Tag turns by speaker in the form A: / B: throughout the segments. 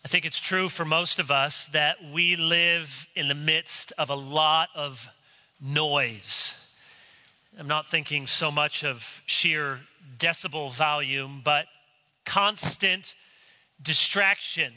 A: I think it's true for most of us that we live in the midst of a lot of noise. I'm not thinking so much of sheer decibel volume, but constant distraction,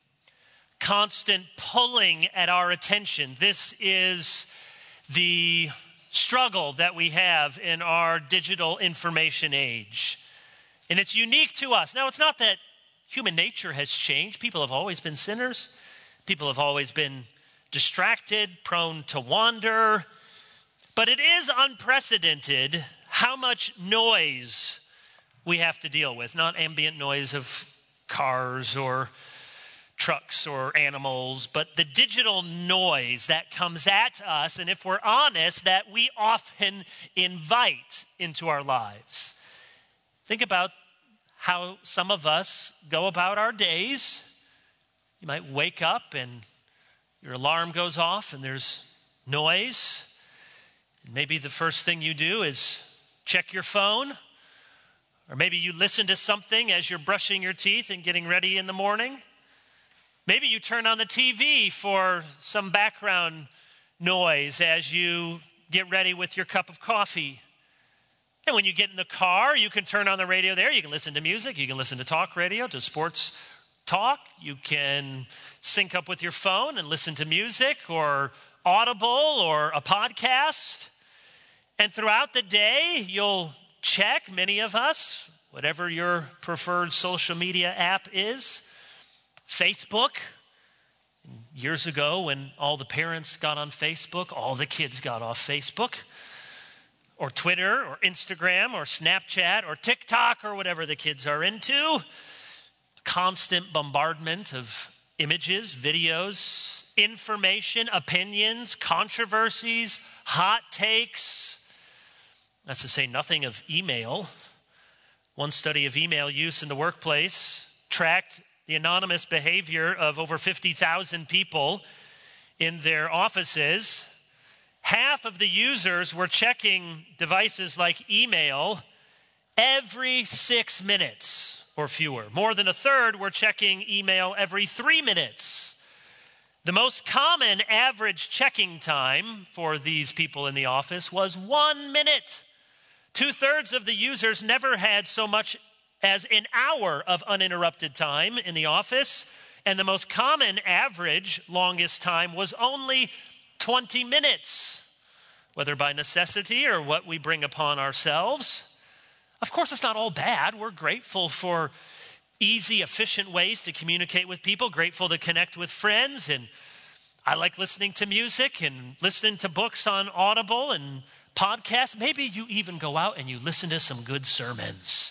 A: constant pulling at our attention. This is the struggle that we have in our digital information age. And it's unique to us. Now, it's not that human nature has changed. People have always been sinners. People have always been distracted, prone to wander. But it is unprecedented how much noise we have to deal with. Not ambient noise of cars or trucks or animals, but the digital noise that comes at us, and if we're honest, that we often invite into our lives. Think about how some of us go about our days. You might wake up and your alarm goes off and there's noise. And maybe the first thing you do is check your phone. Or maybe you listen to something as you're brushing your teeth and getting ready in the morning. Maybe you turn on the TV for some background noise as you get ready with your cup of coffee. And when you get in the car, you can turn on the radio there. You can listen to music. You can listen to talk radio, to sports talk. You can sync up with your phone and listen to music or Audible or a podcast. And throughout the day, you'll check, many of us, whatever your preferred social media app is, Facebook. Years ago, when all the parents got on Facebook, all the kids got off Facebook, or Twitter, or Instagram, or Snapchat, or TikTok, or whatever the kids are into. Constant bombardment of images, videos, information, opinions, controversies, hot takes. That's to say nothing of email. One study of email use in the workplace tracked the anonymous behavior of over 50,000 people in their offices. Half of the users were checking devices like email every 6 minutes or fewer. More than a third were checking email every 3 minutes. The most common average checking time for these people in the office was 1 minute. 2/3 of the users never had so much as an hour of uninterrupted time in the office, and the most common average longest time was only 20 minutes, whether by necessity or what we bring upon ourselves. Of course, it's not all bad. We're grateful for easy, efficient ways to communicate with people, grateful to connect with friends, and I like listening to music and listening to books on Audible and podcasts. Maybe you even go out and you listen to some good sermons.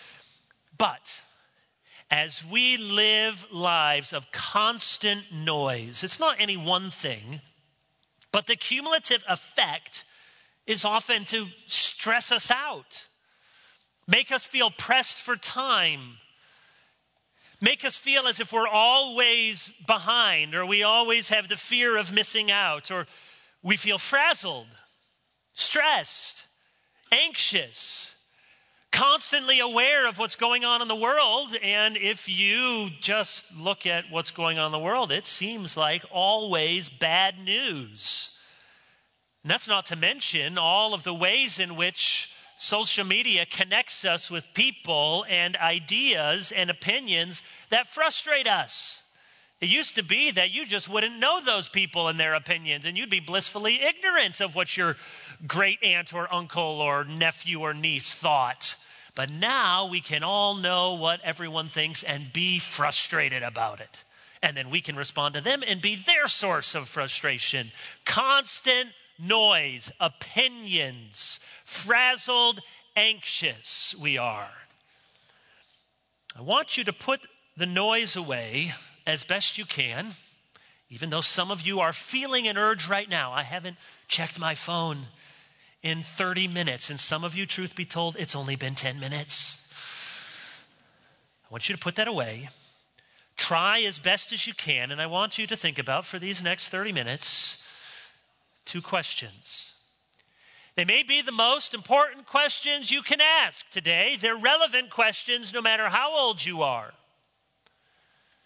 A: But as we live lives of constant noise, it's not any one thing, but the cumulative effect is often to stress us out, make us feel pressed for time, make us feel as if we're always behind, or we always have the fear of missing out, or we feel frazzled, stressed, anxious, constantly aware of what's going on in the world. And if you just look at what's going on in the world, it seems like always bad news. And that's not to mention all of the ways in which social media connects us with people and ideas and opinions that frustrate us. It used to be that you just wouldn't know those people and their opinions, and you'd be blissfully ignorant of what your great aunt or uncle or nephew or niece thought. But now we can all know what everyone thinks and be frustrated about it. And then we can respond to them and be their source of frustration. Constant noise, opinions, frazzled, anxious we are. I want you to put the noise away as best you can, even though some of you are feeling an urge right now. I haven't checked my phone in 30 minutes. And some of you, truth be told, it's only been 10 minutes. I want you to put that away. Try as best as you can. And I want you to think about, for these next 30 minutes, 2 questions. They may be the most important questions you can ask today. They're relevant questions no matter how old you are.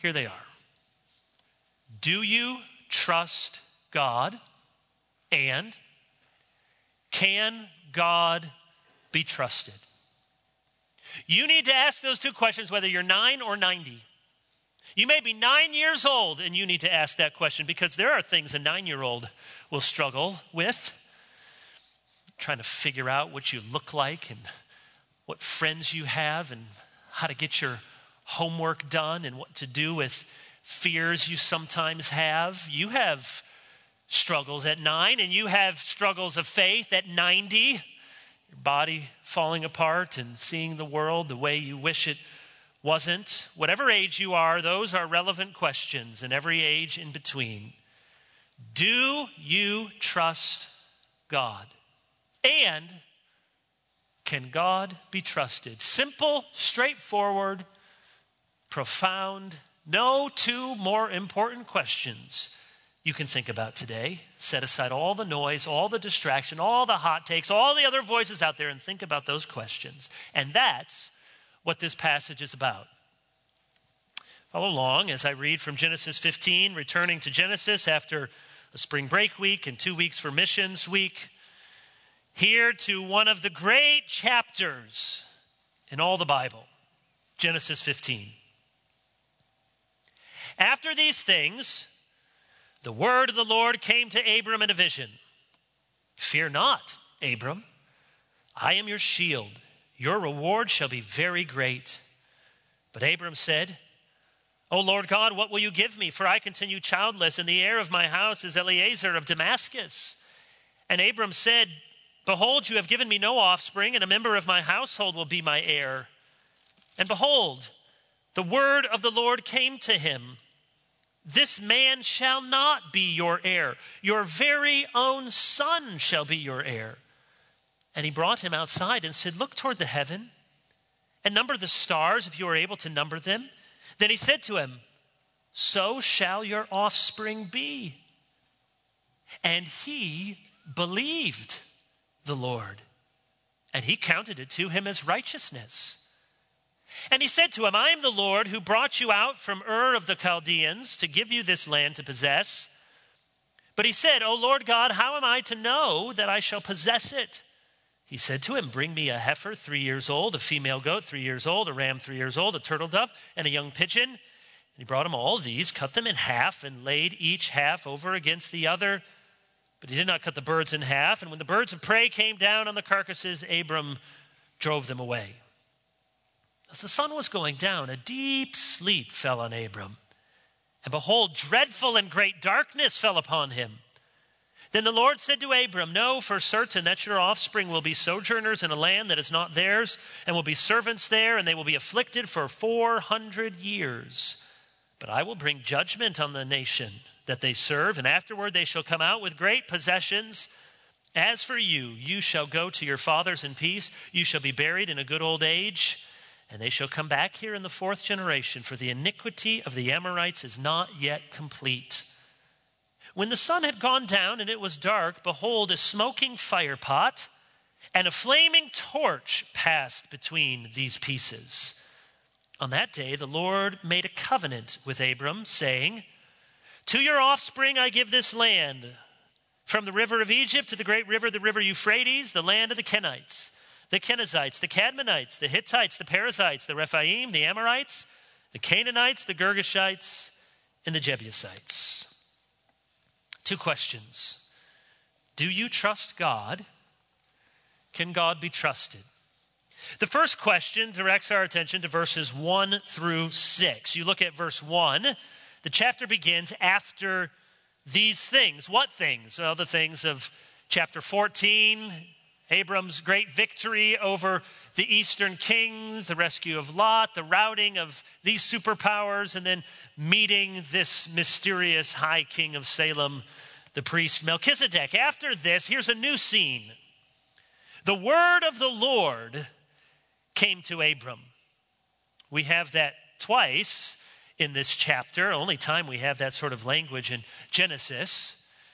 A: Here they are. Do you trust God? And can God be trusted? You need to ask those two questions whether you're 9 or 90. You may be 9 years old and you need to ask that question because there are things a 9-year-old will struggle with. Trying to figure out what you look like and what friends you have and how to get your homework done and what to do with fears you sometimes have. You have struggles at 9 and you have struggles of faith at 90. Your body falling apart and seeing the world the way you wish it wasn't. Whatever age you are, those are relevant questions, and every age in between. Do you trust God? And can God be trusted? Simple, straightforward, profound. No two more important questions you can think about today. Set aside all the noise, all the distraction, all the hot takes, all the other voices out there, and think about those questions. And that's what this passage is about. Follow along as I read from Genesis 15, returning to Genesis after a spring break week and 2 weeks for missions week. Here to one of the great chapters in all the Bible, Genesis 15. After these things, the word of the Lord came to Abram in a vision. Fear not, Abram. I am your shield. Your reward shall be very great. But Abram said, O Lord God, what will you give me? For I continue childless, and the heir of my house is Eliezer of Damascus. And Abram said, Behold, you have given me no offspring, and a member of my household will be my heir. And behold, the word of the Lord came to him. This man shall not be your heir. Your very own son shall be your heir. And he brought him outside and said, Look toward the heaven and number the stars if you are able to number them. Then he said to him, So shall your offspring be. And he believed the Lord, and he counted it to him as righteousness. And he said to him, I am the Lord who brought you out from Ur of the Chaldeans to give you this land to possess. But he said, O Lord God, how am I to know that I shall possess it? He said to him, Bring me a heifer 3 years old, a female goat 3 years old, a ram 3 years old, a turtle dove, and a young pigeon. And he brought him all these, cut them in half, and laid each half over against the other. But he did not cut the birds in half. And when the birds of prey came down on the carcasses, Abram drove them away. As the sun was going down, a deep sleep fell on Abram. And behold, dreadful and great darkness fell upon him. Then the Lord said to Abram, Know for certain that your offspring will be sojourners in a land that is not theirs, and will be servants there, and they will be afflicted for 400 years. But I will bring judgment on the nation that they serve, and afterward they shall come out with great possessions. As for you, you shall go to your fathers in peace. You shall be buried in a good old age, and they shall come back here in the 4th generation, for the iniquity of the Amorites is not yet complete. When the sun had gone down and it was dark, behold, a smoking firepot and a flaming torch passed between these pieces. On that day, the Lord made a covenant with Abram, saying, To your offspring I give this land, from the river of Egypt to the great river, the river Euphrates, the land of the Kenites, the Kenizzites, the Cadmonites, the Hittites, the Perizzites, the Rephaim, the Amorites, the Canaanites, the Girgashites, and the Jebusites. 2 questions. Do you trust God? Can God be trusted? The first question directs our attention to verses 1 through 6. You look at verse 1. The chapter begins after these things. What things? Well, the things of chapter 14, Abram's great victory over the eastern kings, the rescue of Lot, the routing of these superpowers, and then meeting this mysterious high king of Salem, the priest Melchizedek. After this, here's a new scene. The word of the Lord came to Abram. We have that twice in this chapter. Only time we have that sort of language in Genesis.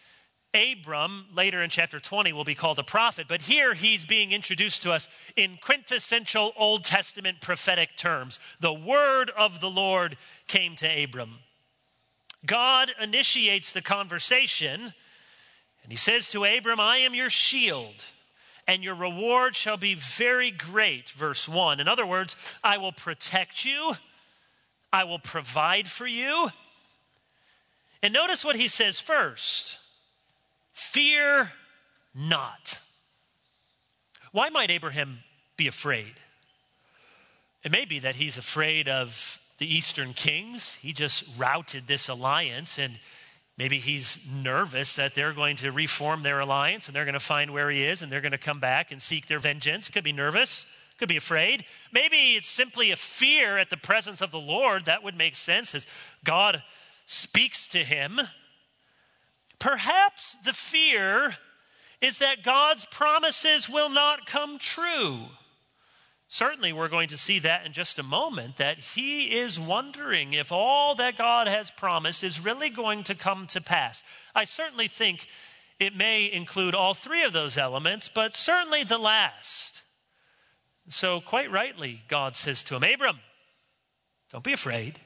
A: Abram, later in chapter 20, will be called a prophet, but here he's being introduced to us in quintessential Old Testament prophetic terms. The word of the Lord came to Abram. God initiates the conversation, and he says to Abram, I am your shield, and your reward shall be very great, verse 1. In other words, I will protect you, I will provide for you. And notice what he says first. Fear not. Why might Abraham be afraid? It may be that he's afraid of the Eastern kings. He just routed this alliance, and maybe he's nervous that they're going to reform their alliance and they're going to find where he is and they're going to come back and seek their vengeance. Could be nervous, could be afraid. Maybe it's simply a fear at the presence of the Lord. That would make sense as God speaks to him. Perhaps the fear is that God's promises will not come true. Certainly, we're going to see that in just a moment, that he is wondering if all that God has promised is really going to come to pass. I certainly think it may include all three of those elements, but certainly the last. So quite rightly, God says to him, Abram, don't be afraid.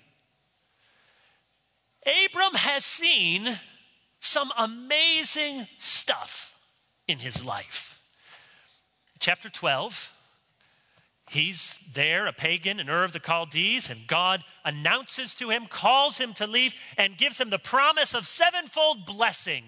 A: Abram has seen some amazing stuff in his life. Chapter 12, he's there, a pagan in Ur of the Chaldees, and God announces to him, calls him to leave, and gives him the promise of sevenfold blessing.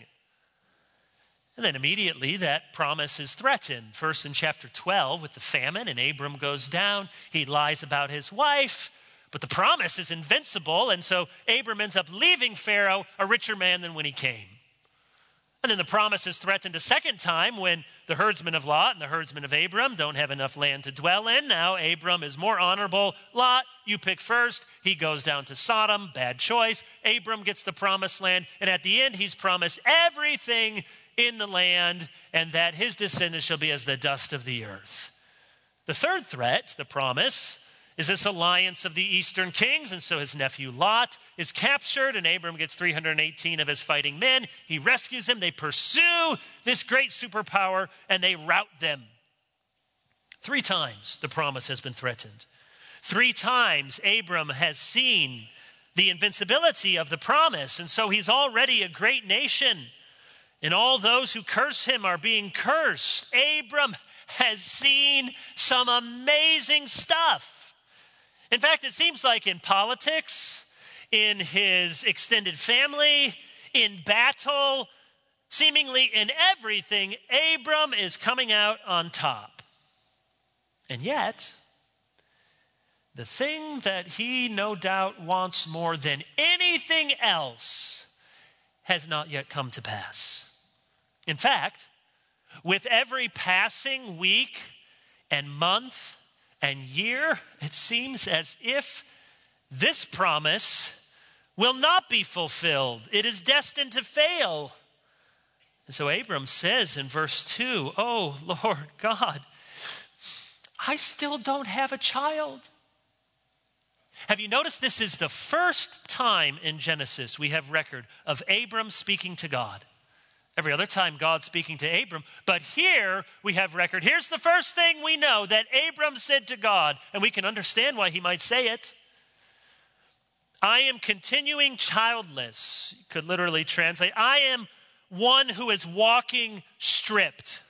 A: And then immediately that promise is threatened. First in chapter 12 with the famine, and Abram goes down. He lies about his wife, but the promise is invincible, and so Abram ends up leaving Pharaoh a richer man than when he came. And then the promise is threatened a second time when the herdsmen of Lot and the herdsmen of Abram don't have enough land to dwell in. Now Abram is more honorable. Lot, you pick first. He goes down to Sodom. Bad choice. Abram gets the promised land. And at the end, he's promised everything in the land and that his descendants shall be as the dust of the earth. The third threat, the promise, is this alliance of the Eastern kings. And so his nephew Lot is captured, and Abram gets 318 of his fighting men. He rescues him. They pursue this great superpower, and they rout them. 3 times the promise has been threatened. 3 times Abram has seen the invincibility of the promise, and so he's already a great nation. And all those who curse him are being cursed. Abram has seen some amazing stuff. In fact, it seems like in politics, in his extended family, in battle, seemingly in everything, Abram is coming out on top. And yet, the thing that he no doubt wants more than anything else has not yet come to pass. In fact, with every passing week and month and year, it seems as if this promise will not be fulfilled. It is destined to fail. And so Abram says in verse 2, oh, Lord God, I still don't have a child. Have you noticed this is the first time in Genesis we have record of Abram speaking to God? Every other time God's speaking to Abram, but here we have record. Here's the first thing we know that Abram said to God, and we can understand why he might say it. I am continuing childless. You could literally translate, I am one who is walking stripped.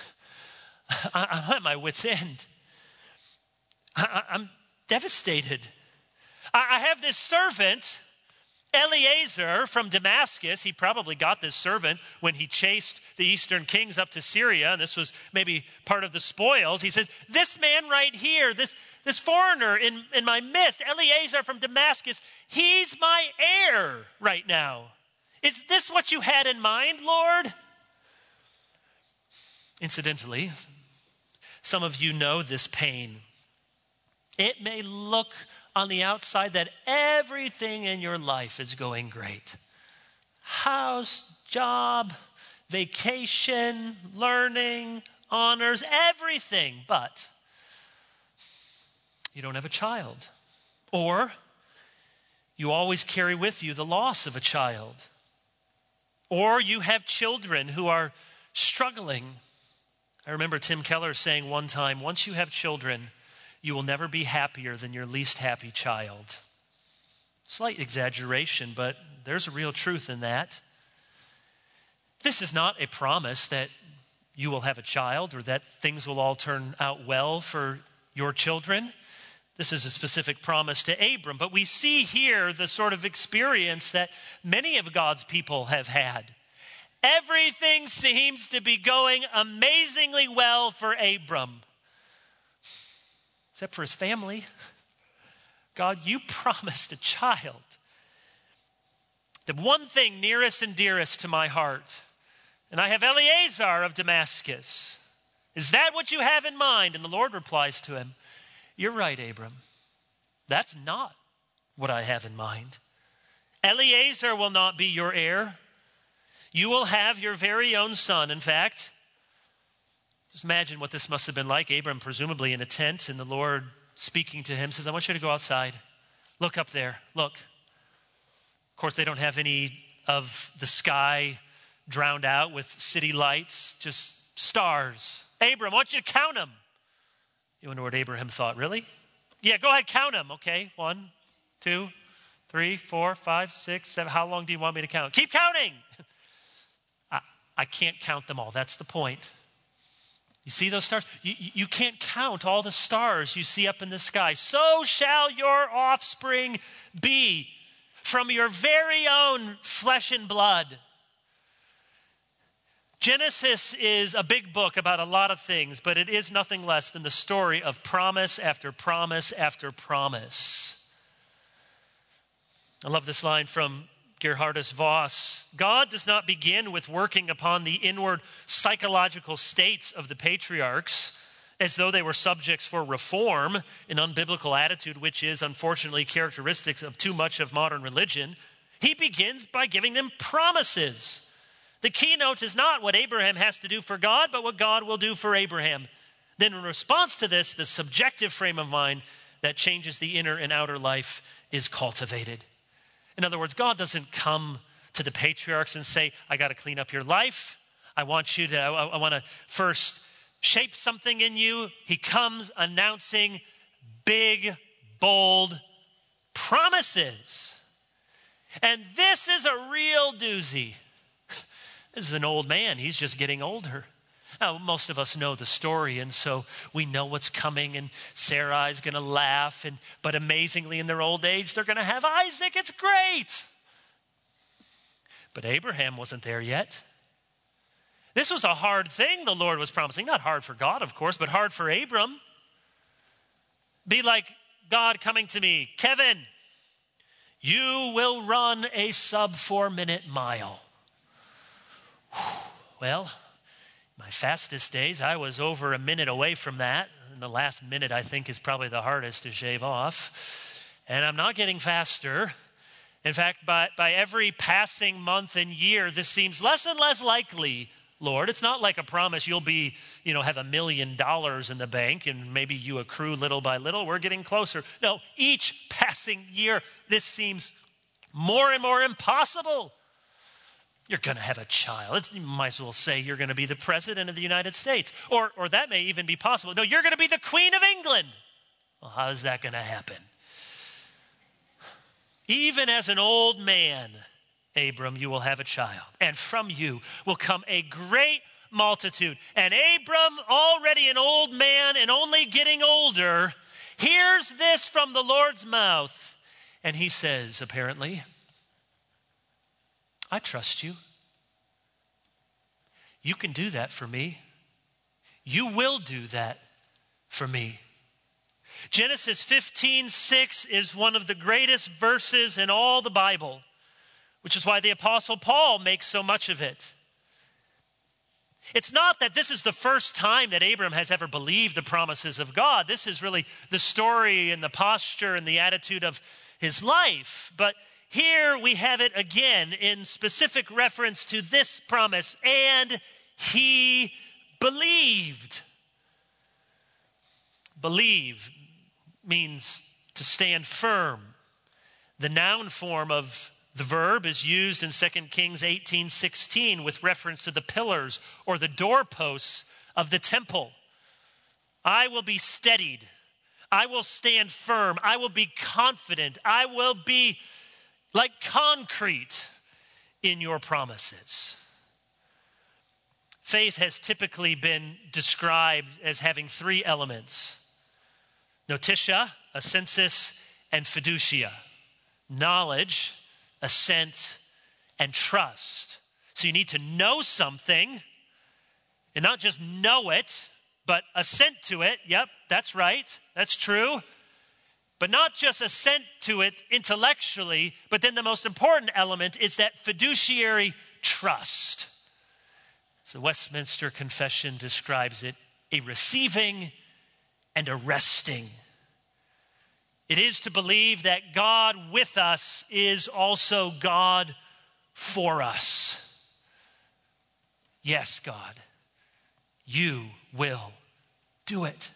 A: I'm at my wit's end. I'm devastated. I have this servant, Eliezer from Damascus. He probably got this servant when he chased the Eastern kings up to Syria, and this was maybe part of the spoils. He says, this man right here, this foreigner in my midst, Eliezer from Damascus, he's my heir right now. Is this what you had in mind, Lord? Incidentally, some of you know this pain. It may look on the outside that everything in your life is going great. House, job, vacation, learning, honors, everything. But you don't have a child. Or you always carry with you the loss of a child. or you have children who are struggling. I remember Tim Keller saying one time, once you have children, you will never be happier than your least happy child. Slight exaggeration, but there's a real truth in that. This is not a promise that you will have a child or that things will all turn out well for your children. This is a specific promise to Abram, but we see here the sort of experience that many of God's people have had. Everything seems to be going amazingly well for Abram, except for his family. God, you promised a child. The one thing nearest and dearest to my heart, and I have Eliezer of Damascus. Is that what you have in mind? And the Lord replies to him, you're right, Abram. That's not what I have in mind. Eliezer will not be your heir. You will have your very own son. In fact, just imagine what this must have been like. Abram presumably in a tent, and the Lord speaking to him says, I want you to go outside. Look up there. Look. Of course, they don't have any of the sky drowned out with city lights, just stars. Abram, I want you to count them. You wonder what Abraham thought, really? Yeah, go ahead, count them. Okay, 1, 2, 3, 4, 5, 6, 7. How long do you want me to count? Keep counting. I can't count them all. That's the point. You see those stars? You can't count all the stars you see up in the sky. So shall your offspring be from your very own flesh and blood. Genesis is a big book about a lot of things, but it is nothing less than the story of promise after promise after promise. I love this line from Gerhardus Voss. God does not begin with working upon the inward psychological states of the patriarchs as though they were subjects for reform, an unbiblical attitude which is unfortunately characteristic of too much of modern religion. He begins by giving them promises. The keynote is not what Abraham has to do for God, but what God will do for Abraham. Then in response to this, the subjective frame of mind that changes the inner and outer life is cultivated. In other words, God doesn't come to the patriarchs and say, I got to clean up your life. I want to first shape something in you. He comes announcing big, bold promises. And this is a real doozy. This is an old man. He's just getting older. Now, most of us know the story, and so we know what's coming, and Sarai's going to laugh, but amazingly in their old age, they're going to have Isaac. It's great. But Abraham wasn't there yet. This was a hard thing the Lord was promising. Not hard for God, of course, but hard for Abram. Be like God coming to me, Kevin, you will run a sub 4-minute mile. Well, my fastest days, I was over a minute away from that. And the last minute, I think, is probably the hardest to shave off. And I'm not getting faster. In fact, by every passing month and year, this seems less and less likely, Lord. It's not like a promise you'll be, have $1 million in the bank and maybe you accrue little by little. We're getting closer. No, each passing year, this seems more and more impossible. You're going to have a child. You might as well say you're going to be the president of the United States. Or that may even be possible. No, you're going to be the Queen of England. Well, how is that going to happen? Even as an old man, Abram, you will have a child. And from you will come a great multitude. And Abram, already an old man and only getting older, hears this from the Lord's mouth. And he says, apparently, I trust you. You can do that for me. You will do that for me. Genesis 15:6 is one of the greatest verses in all the Bible, which is why the Apostle Paul makes so much of it. It's not that this is the first time that Abram has ever believed the promises of God. This is really the story and the posture and the attitude of his life. But here we have it again in specific reference to this promise. And he believed. Believe means to stand firm. The noun form of The verb is used in 2 Kings 18:16 with reference to the pillars or the doorposts of the temple. I will be steadied. I will stand firm. I will be confident. I will be like concrete in your promises. Faith has typically been described as having three elements: notitia, assensus, and fiducia. Knowledge, assent, and trust. So you need to know something, and not just know it, but assent to it. Yep, that's right. That's true. But not just assent to it intellectually, but then the most important element is that fiduciary trust. So Westminster Confession describes it: a receiving and a resting. It is to believe that God with us is also God for us. Yes, God, you will do it.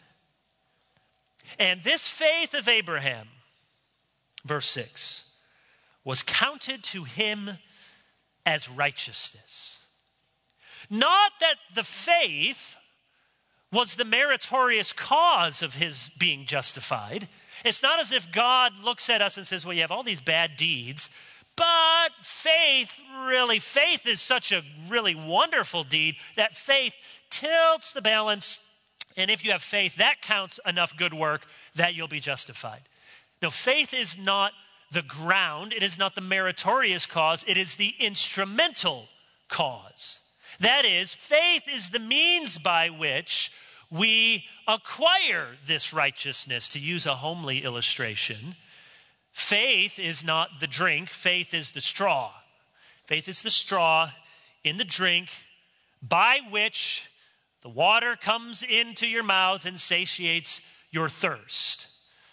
A: And this faith of Abraham, verse 6, was counted to him as righteousness. Not that the faith was the meritorious cause of his being justified. It's not as if God looks at us and says, well, you have all these bad deeds, but faith is such a really wonderful deed that faith tilts the balance. And if you have faith, that counts enough good work that you'll be justified. No, faith is not the ground. It is not the meritorious cause. It is the instrumental cause. That is, faith is the means by which we acquire this righteousness. To use a homely illustration, faith is not the drink. Faith is the straw. Faith is the straw in the drink by which the water comes into your mouth and satiates your thirst.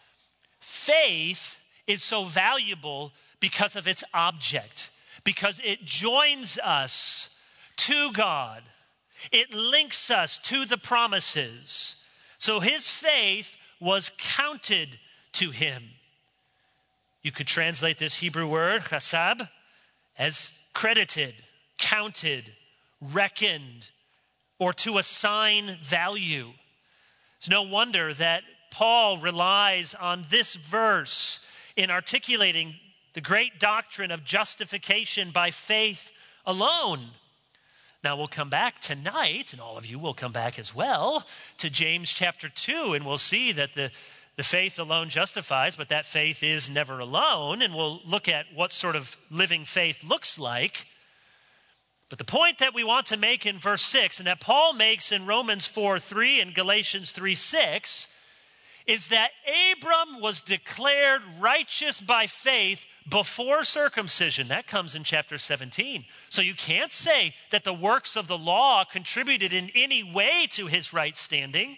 A: Faith is so valuable because of its object, because it joins us to God. It links us to the promises. So his faith was counted to him. You could translate this Hebrew word, chasab, as credited, counted, reckoned, or to assign value. It's no wonder that Paul relies on this verse in articulating the great doctrine of justification by faith alone. Now we'll come back tonight, and all of you will come back as well, to James chapter 2, and we'll see that the faith alone justifies, but that faith is never alone, and we'll look at what sort of living faith looks like. But the point that we want to make in verse 6, and that Paul makes in Romans 4:3 and Galatians 3:6, is that Abram was declared righteous by faith before circumcision. That comes in chapter 17. So you can't say that the works of the law contributed in any way to his right standing.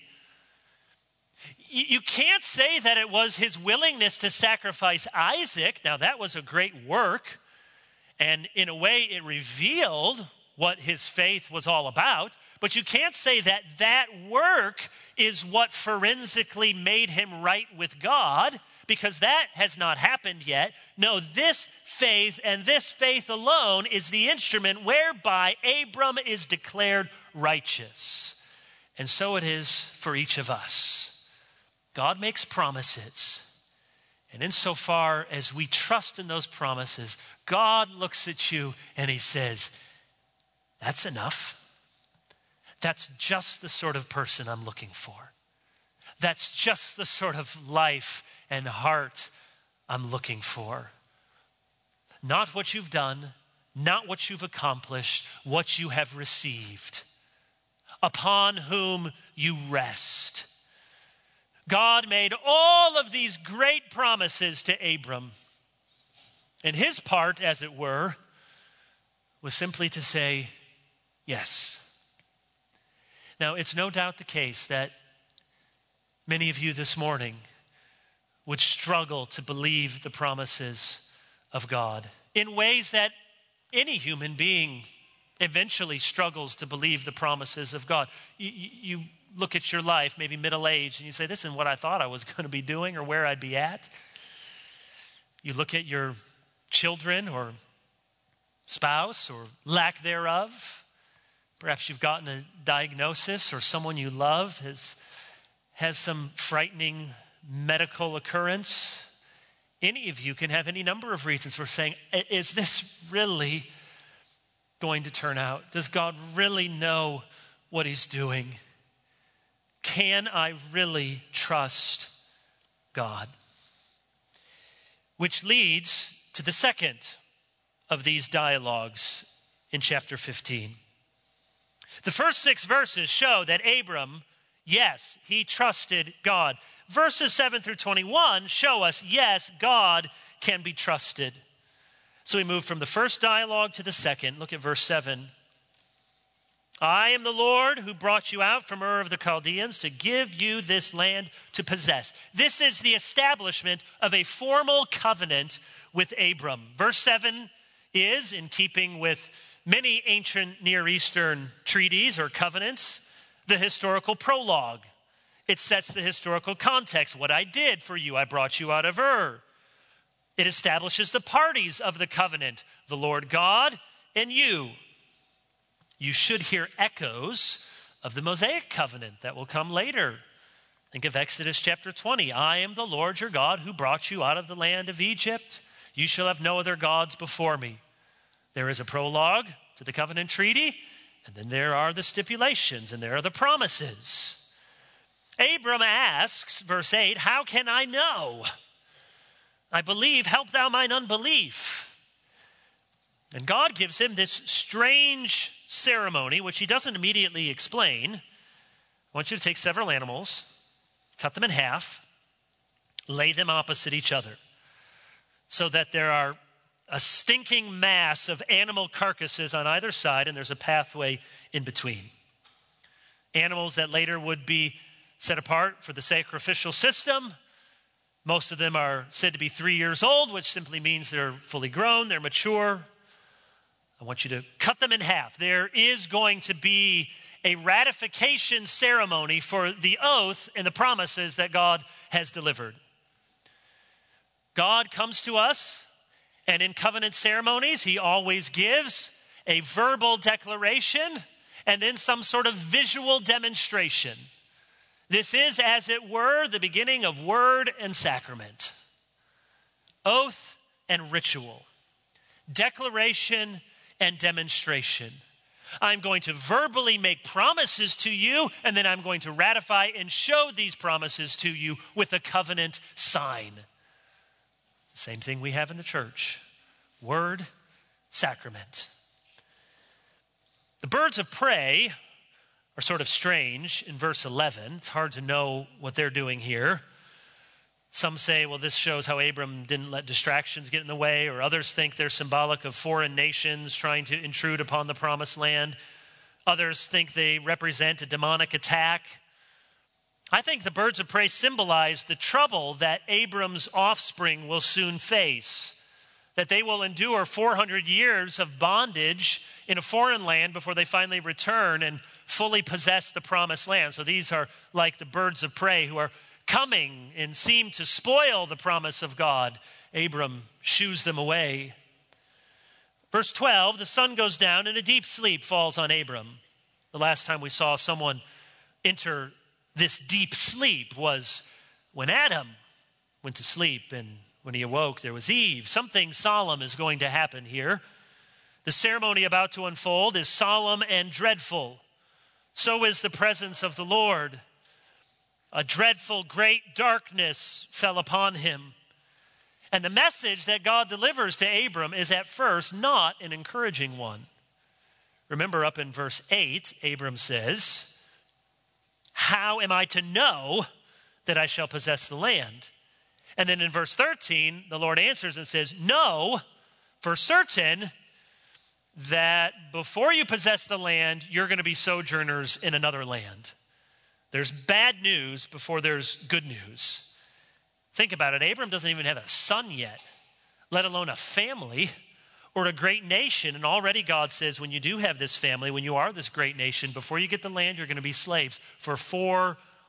A: You can't say that it was his willingness to sacrifice Isaac. Now that was a great work. And in a way, it revealed what his faith was all about. But you can't say that that work is what forensically made him right with God, because that has not happened yet. No, this faith and this faith alone is the instrument whereby Abram is declared righteous. And so it is for each of us. God makes promises. And insofar as we trust in those promises, God looks at you and he says, that's enough. That's just the sort of person I'm looking for. That's just the sort of life and heart I'm looking for. Not what you've done, not what you've accomplished, what you have received, upon whom you rest. God made all of these great promises to Abram. And his part, as it were, was simply to say, yes. Now, it's no doubt the case that many of you this morning would struggle to believe the promises of God in ways that any human being eventually struggles to believe the promises of God. You look at your life, maybe middle-aged, and you say, this isn't what I thought I was going to be doing or where I'd be at. You look at your children or spouse or lack thereof. Perhaps you've gotten a diagnosis or someone you love has some frightening medical occurrence. Any of you can have any number of reasons for saying, is this really going to turn out? Does God really know what he's doing? Can I really trust God? Which leads to the second of these dialogues in chapter 15. The first 6 verses show that Abram, yes, he trusted God. Verses 7 through 21 show us, yes, God can be trusted. So we move from the first dialogue to the second. Look at verse 7. I am the Lord who brought you out from Ur of the Chaldeans to give you this land to possess. This is the establishment of a formal covenant with Abram. Verse 7 is, in keeping with many ancient Near Eastern treaties or covenants, the historical prologue. It sets the historical context. What I did for you, I brought you out of Ur. It establishes the parties of the covenant, the Lord God and you. You should hear echoes of the Mosaic covenant that will come later. Think of Exodus chapter 20. I am the Lord your God who brought you out of the land of Egypt. You shall have no other gods before me. There is a prologue to the covenant treaty, and then there are the stipulations, and there are the promises. Abram asks, verse 8, how can I know? I believe, help thou mine unbelief. And God gives him this strange ceremony, which he doesn't immediately explain. I want you to take several animals, cut them in half, lay them opposite each other, so that there are a stinking mass of animal carcasses on either side, and there's a pathway in between. Animals that later would be set apart for the sacrificial system. Most of them are said to be 3 years old, which simply means they're fully grown, they're mature. I want you to cut them in half. There is going to be a ratification ceremony for the oath and the promises that God has delivered. God comes to us, and in covenant ceremonies, he always gives a verbal declaration and then some sort of visual demonstration. This is, as it were, the beginning of word and sacrament. Oath and ritual. Declaration and demonstration. I'm going to verbally make promises to you, and then I'm going to ratify and show these promises to you with a covenant sign. The same thing we have in the church. Word, sacrament. The birds of prey are sort of strange in verse 11. It's hard to know what they're doing here. Some say, well, this shows how Abram didn't let distractions get in the way, or others think they're symbolic of foreign nations trying to intrude upon the promised land. Others think they represent a demonic attack. I think the birds of prey symbolize the trouble that Abram's offspring will soon face, that they will endure 400 years of bondage in a foreign land before they finally return and fully possess the promised land. So these are like the birds of prey who are coming and seem to spoil the promise of God. Abram shoos them away. Verse 12, the sun goes down and a deep sleep falls on Abram. The last time we saw someone enter this deep sleep was when Adam went to sleep, and when he awoke, there was Eve. Something solemn is going to happen here. The ceremony about to unfold is solemn and dreadful. So is the presence of the Lord. A dreadful, great darkness fell upon him. And the message that God delivers to Abram is at first not an encouraging one. Remember up in verse 8, Abram says, how am I to know that I shall possess the land? And then in verse 13, the Lord answers and says, know for certain that before you possess the land, you're going to be sojourners in another land. There's bad news before there's good news. Think about it. Abram doesn't even have a son yet, let alone a family or a great nation. And already God says, when you do have this family, when you are this great nation, before you get the land, you're going to be slaves for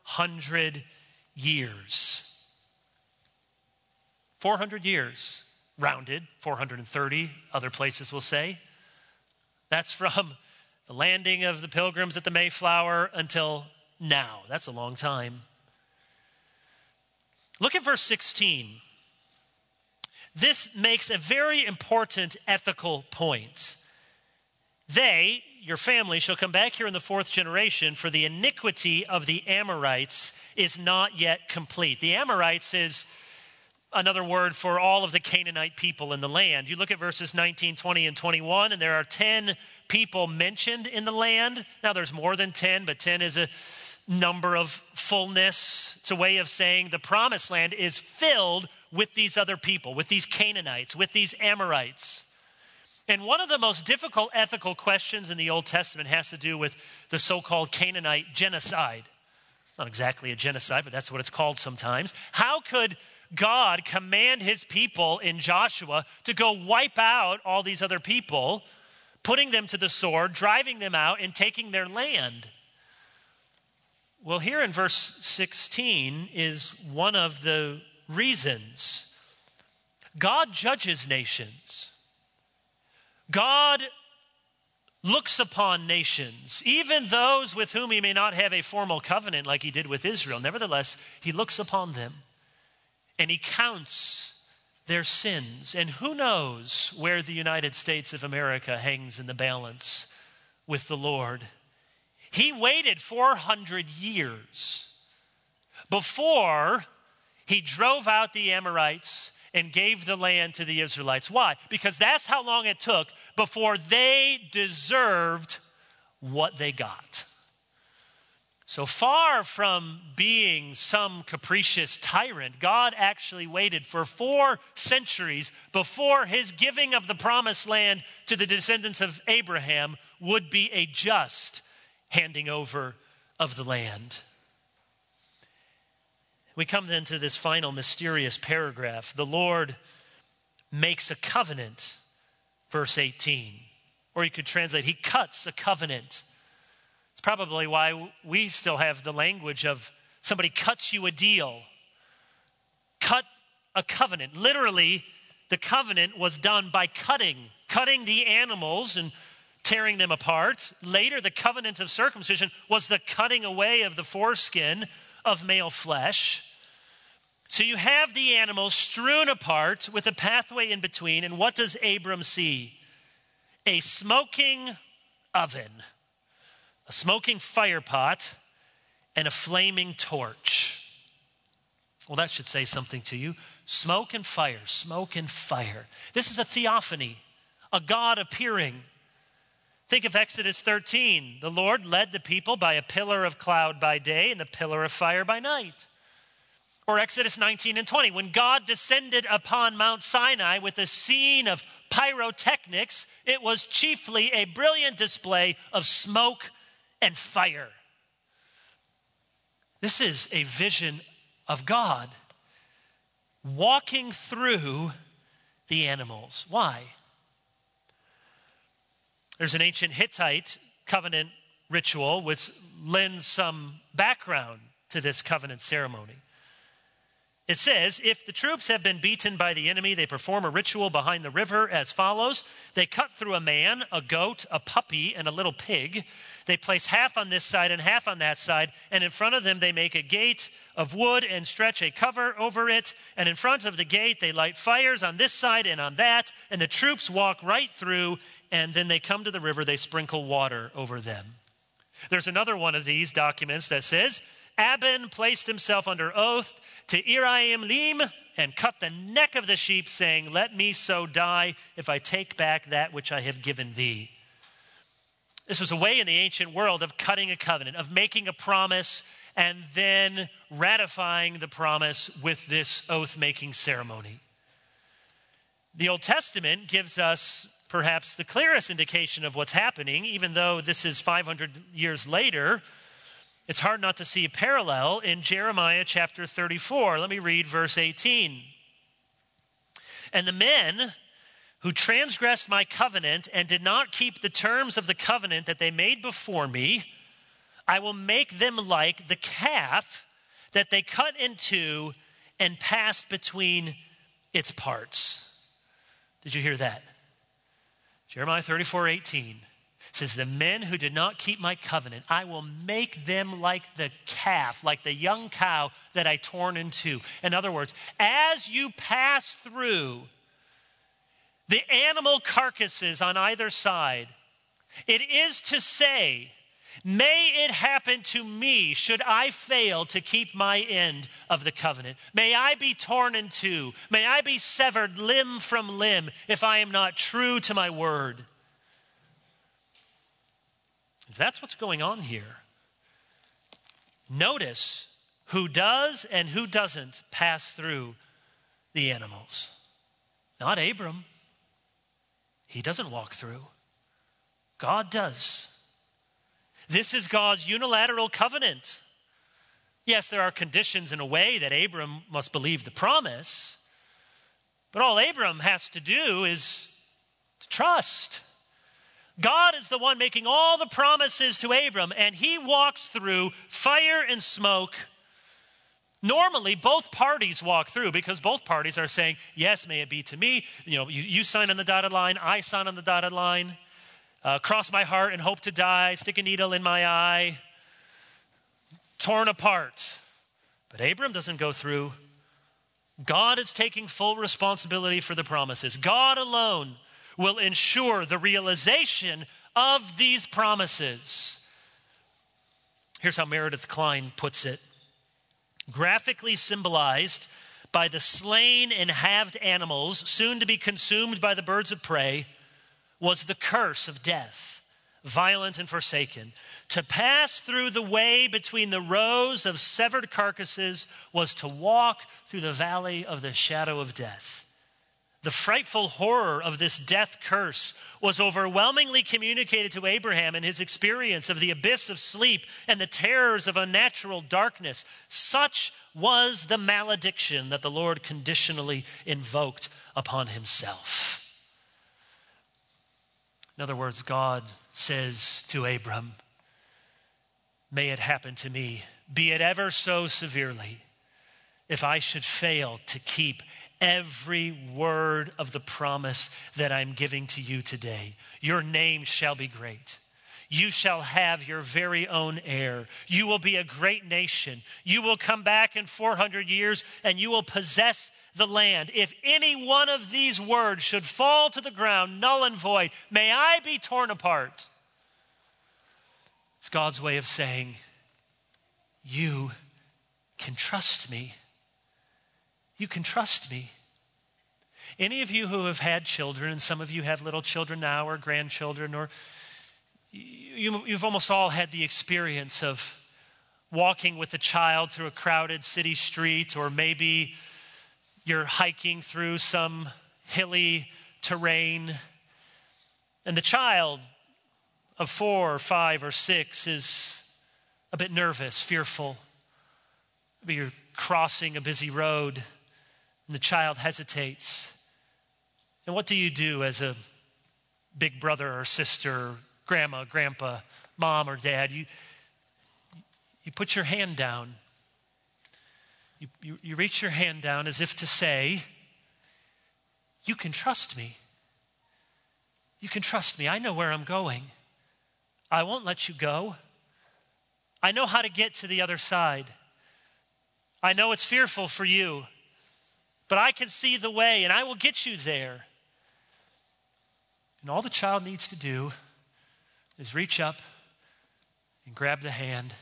A: 400 years. 400 years. rounded, 430, other places will say. That's from the landing of the Pilgrims at the Mayflower until now. That's a long time. Look at verse 16. This makes a very important ethical point. They, your family, shall come back here in the fourth generation, for the iniquity of the Amorites is not yet complete. The Amorites is another word for all of the Canaanite people in the land. You look at verses 19, 20, and 21, and there are 10 people mentioned in the land. Now there's more than 10, but 10 is a number of fullness. It's a way of saying the promised land is filled with these other people, with these Canaanites, with these Amorites. And one of the most difficult ethical questions in the Old Testament has to do with the so-called Canaanite genocide. It's not exactly a genocide, but that's what it's called sometimes. How could God command his people in Joshua to go wipe out all these other people, putting them to the sword, driving them out, and taking their land? Well, here in verse 16 is one of the reasons. God judges nations. God looks upon nations, even those with whom he may not have a formal covenant like he did with Israel. Nevertheless, he looks upon them and he counts their sins. And who knows where the United States of America hangs in the balance with the Lord. He waited 400 years before he drove out the Amorites and gave the land to the Israelites. Why? Because that's how long it took before they deserved what they got. So far from being some capricious tyrant, God actually waited for 4 centuries before his giving of the promised land to the descendants of Abraham would be a just handing over of the land. We come then to this final mysterious paragraph. The Lord makes a covenant, verse 18. Or you could translate, he cuts a covenant. It's probably why we still have the language of somebody cuts you a deal. Cut a covenant. Literally, the covenant was done by cutting the animals and tearing them apart. Later, the covenant of circumcision was the cutting away of the foreskin of male flesh. So you have the animals strewn apart with a pathway in between. And what does Abram see? A smoking oven, a smoking fire pot, and a flaming torch. Well, that should say something to you. Smoke and fire, smoke and fire. This is a theophany, a God appearing. Think of Exodus 13. The Lord led the people by a pillar of cloud by day and the pillar of fire by night. Or Exodus 19 and 20, when God descended upon Mount Sinai with a scene of pyrotechnics, it was chiefly a brilliant display of smoke and fire. This is a vision of God walking through the animals. Why? There's an ancient Hittite covenant ritual which lends some background to this covenant ceremony. It says, if the troops have been beaten by the enemy, they perform a ritual behind the river as follows. They cut through a man, a goat, a puppy, and a little pig. They place half on this side and half on that side, and in front of them they make a gate of wood and stretch a cover over it. And in front of the gate they light fires on this side and on that, and the troops walk right through, and then they come to the river, they sprinkle water over them. There's another one of these documents that says, Abin placed himself under oath to Iriam and cut the neck of the sheep, saying, let me so die if I take back that which I have given thee. This was a way in the ancient world of cutting a covenant, of making a promise and then ratifying the promise with this oath-making ceremony. The Old Testament gives us perhaps the clearest indication of what's happening, even though this is 500 years later. It's hard not to see a parallel in Jeremiah chapter 34. Let me read verse 18. And the men who transgressed my covenant and did not keep the terms of the covenant that they made before me, I will make them like the calf that they cut in two and passed between its parts. Did you hear that? Jeremiah 34:18 says, the men who did not keep my covenant, I will make them like the calf, like the young cow that I torn in two. In other words, as you pass through the animal carcasses on either side, it is to say, may it happen to me should I fail to keep my end of the covenant. May I be torn in two. May I be severed limb from limb if I am not true to my word. If that's what's going on here, notice who does and who doesn't pass through the animals. Not Abram. He doesn't walk through. God does. This is God's unilateral covenant. Yes, there are conditions in a way that Abram must believe the promise, but all Abram has to do is to trust. God is the one making all the promises to Abram, and he walks through fire and smoke. Normally, both parties walk through because both parties are saying, yes, may it be to me. You sign on the dotted line, I sign on the dotted line. Cross my heart and hope to die, stick a needle in my eye, torn apart. But Abram doesn't go through. God is taking full responsibility for the promises. God alone will ensure the realization of these promises. Here's how Meredith Kline puts it. Graphically symbolized by the slain and halved animals, soon to be consumed by the birds of prey, was the curse of death, violent and forsaken. To pass through the way between the rows of severed carcasses was to walk through the valley of the shadow of death. The frightful horror of this death curse was overwhelmingly communicated to Abraham in his experience of the abyss of sleep and the terrors of unnatural darkness. Such was the malediction that the Lord conditionally invoked upon himself. In other words, God says to Abram, may it happen to me, be it ever so severely, if I should fail to keep every word of the promise that I'm giving to you today. Your name shall be great. You shall have your very own heir. You will be a great nation. You will come back in 400 years and you will possess the land. If any one of these words should fall to the ground, null and void, may I be torn apart. It's God's way of saying, you can trust me. You can trust me. Any of you who have had children, and some of you have little children now or grandchildren, or you've almost all had the experience of walking with a child through a crowded city street, or maybe you're hiking through some hilly terrain, and the child of 4 or 5 or 6 is a bit nervous, fearful. Maybe you're crossing a busy road and the child hesitates. And what do you do as a big brother or sister, grandma, grandpa, mom or dad? You put your hand down. You reach your hand down as if to say, you can trust me. You can trust me. I know where I'm going. I won't let you go. I know how to get to the other side. I know it's fearful for you, but I can see the way and I will get you there. And all the child needs to do is reach up and grab the hand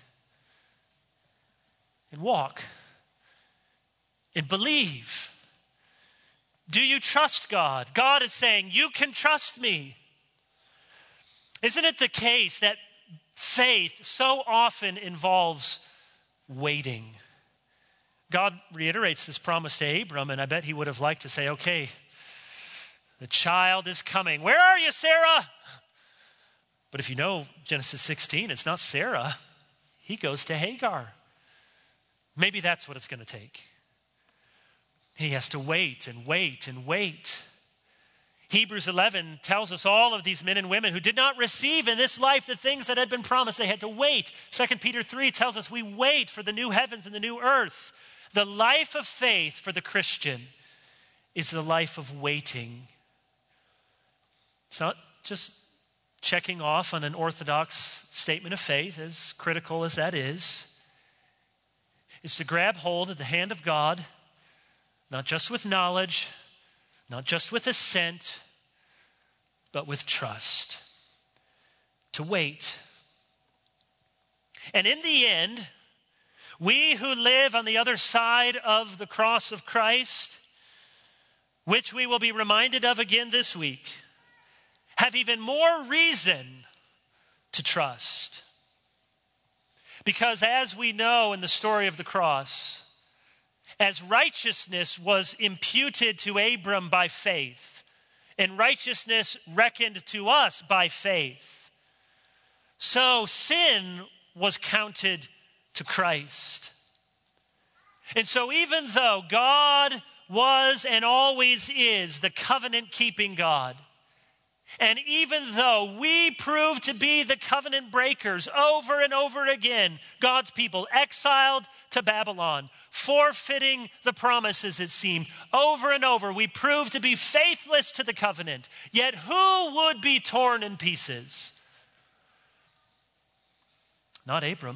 A: and walk and believe. Do you trust God? God is saying, you can trust me. Isn't it the case that faith so often involves waiting? God reiterates this promise to Abram, and I bet he would have liked to say, okay, the child is coming. Where are you, Sarah? But if you know Genesis 16, it's not Sarah. He goes to Hagar. Maybe that's what it's going to take. He has to wait and wait and wait. Hebrews 11 tells us all of these men and women who did not receive in this life the things that had been promised. They had to wait. 2 Peter 3 tells us we wait for the new heavens and the new earth. The life of faith for the Christian is the life of waiting It's not just checking off on an orthodox statement of faith, as critical as that is. It's to grab hold of the hand of God, not just with knowledge, not just with assent, but with trust. To wait. And in the end, we who live on the other side of the cross of Christ, which we will be reminded of again this week, have even more reason to trust. Because as we know in the story of the cross, as righteousness was imputed to Abram by faith, and righteousness reckoned to us by faith, so sin was counted to Christ. And so even though God was and always is the covenant-keeping God, and even though we prove to be the covenant breakers over and over again, God's people exiled to Babylon, forfeiting the promises, it seemed, over and over, we prove to be faithless to the covenant. Yet who would be torn in pieces? Not Abram,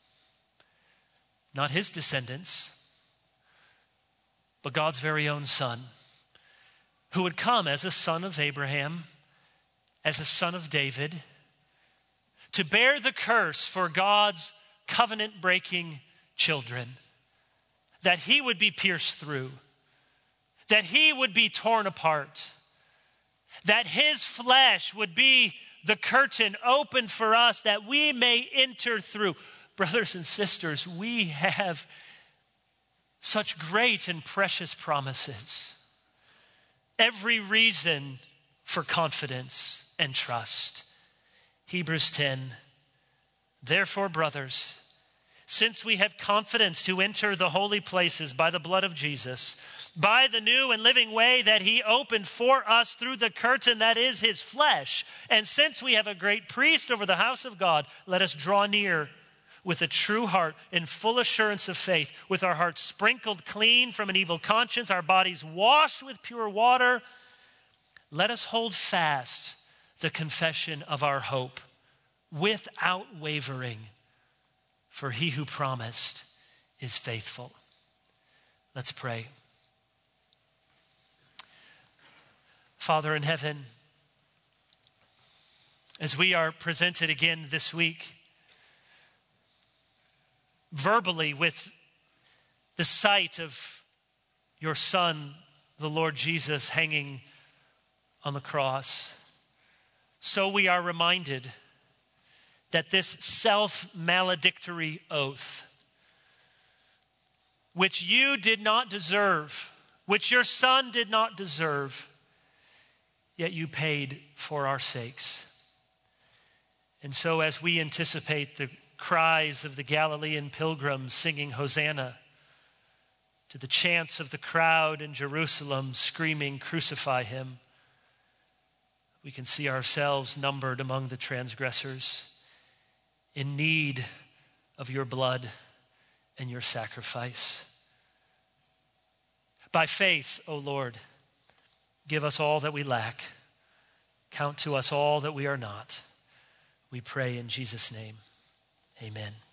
A: not his descendants, but God's very own son, who would come as a son of Abraham, as a son of David, to bear the curse for God's covenant-breaking children, that he would be pierced through, that he would be torn apart, that his flesh would be the curtain opened for us that we may enter through. Brothers and sisters, we have such great and precious promises. Every reason for confidence and trust. Hebrews 10, therefore, brothers, since we have confidence to enter the holy places by the blood of Jesus, by the new and living way that he opened for us through the curtain that is his flesh, and since we have a great priest over the house of God, let us draw near with a true heart in full assurance of faith, with our hearts sprinkled clean from an evil conscience, our bodies washed with pure water. Let us hold fast the confession of our hope without wavering, for he who promised is faithful. Let's pray. Father in heaven, as we are presented again this week, verbally with the sight of your Son, the Lord Jesus, hanging on the cross, so we are reminded that this self-maledictory oath, which you did not deserve, which your Son did not deserve, yet you paid for our sakes. And so as we anticipate the cries of the Galilean pilgrims singing Hosanna, to the chants of the crowd in Jerusalem screaming, crucify him, we can see ourselves numbered among the transgressors, in need of your blood and your sacrifice. By faith, O Lord, give us all that we lack. Count to us all that we are not. We pray in Jesus' name. Amen.